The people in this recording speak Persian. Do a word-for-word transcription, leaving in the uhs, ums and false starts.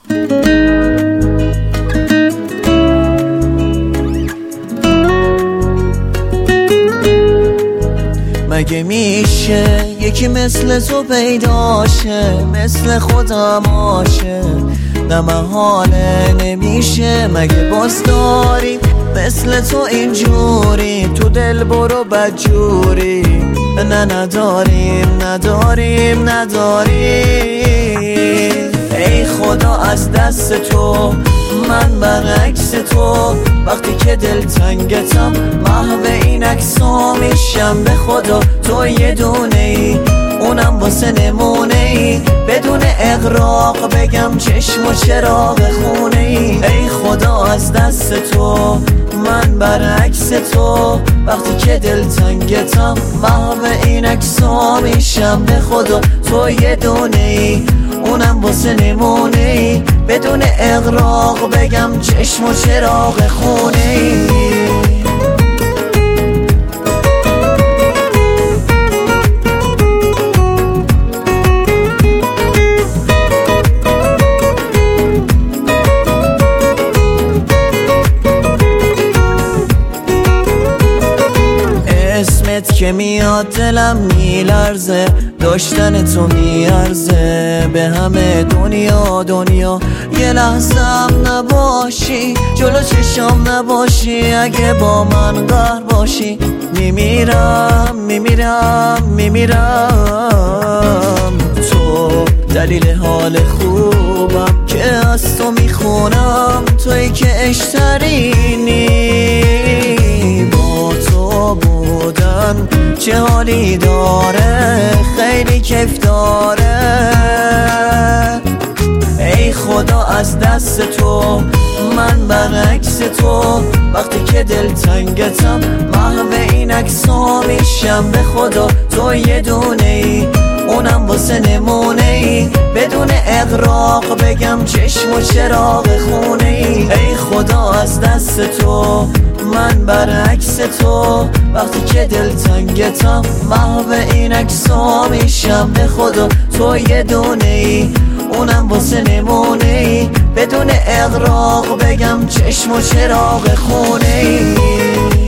مگه میشه یکی مثل تو پیداشه، مثل خودم آشه نه محاله نمیشه. مگه باز داریم مثل تو اینجوری، تو دل برو بدجوری. نه نداریم نداریم نداریم. ای خدا از دست تو من برعکس تو، وقتی که دل تنگتم محو این عکسا میشم. به خدا تو یه دونه ای، اونم واسه نمونه ای، بدون اغراق بگم چشم و چراغ خونه ای. ای خدا از دست تو من برعکس تو، وقتی که دل تنگتم محو این عکسا میشم. به خدا تو یه دونه ای، اونم واسه نمونه ای، بدون اغراق بگم چشم و چراغ خونه ای. اسمت که میاد دلم میلرزه، داشتن تو میارزه به همه دنیا. دنیا یه لحظه هم نباشی، جلو چشام نباشی، اگه با من قهر باشی میمیرم میمیرم میمیرم. تو دلیل حال خوبم که از تو میخونم، تویی که اشترینی. با تو بودن چه حالی داره، خیلی کیف داره. ای خدا از دست تو من برعکس تو، وقتی که دل تنگتم محو این عکسا میشم. به خدا تو یه دونه ای، اونم واسه نمونه ای، بدون اغراق بگم چشم و چراغ خونه ای. ای خدا از دست تو من برعکس تو، وقتی که دل تنگتم محو این عکسا میشم. به خدا تو یه دونه ای، اونم واسه نمونه ای، بدون اغراق بگم چشم و چراغ خونه ای.